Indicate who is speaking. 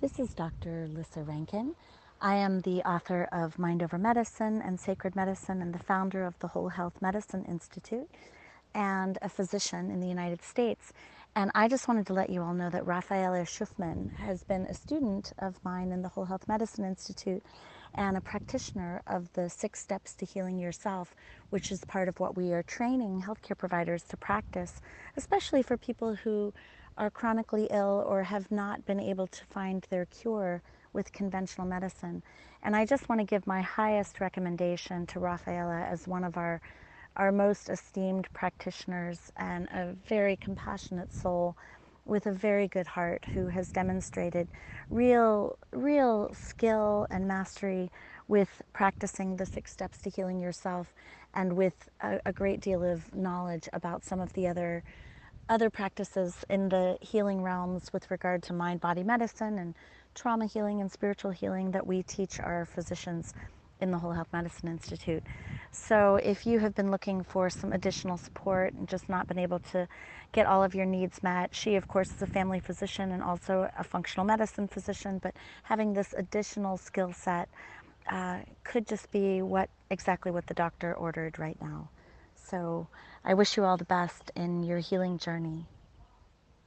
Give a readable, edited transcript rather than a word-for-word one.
Speaker 1: This is Dr. Lissa Rankin. I am the author of Mind Over Medicine and Sacred Medicine and the founder of the Whole Health Medicine Institute and a physician in the United States. And I just wanted to let you all know that Raphaela Schuffman has been a student of mine in the Whole Health Medicine Institute and a practitioner of the 6 Steps to Healing Yourself, which is part of what we are training healthcare providers to practice, especially for people who are chronically ill or have not been able to find their cure with conventional medicine. And I just want to give my highest recommendation to Raphaela as one of our most esteemed practitioners and a very compassionate soul with a very good heart who has demonstrated real skill and mastery with practicing the 6 steps to healing yourself, and with a great deal of knowledge about some of the other practices in the healing realms with regard to mind-body medicine and trauma healing and spiritual healing that we teach our physicians in the Whole Health Medicine Institute. So if you have been looking for some additional support and just not been able to get all of your needs met, she of course is a family physician and also a functional medicine physician, but having this additional skill set could just be exactly what the doctor ordered right now. So I wish you all the best in your healing journey.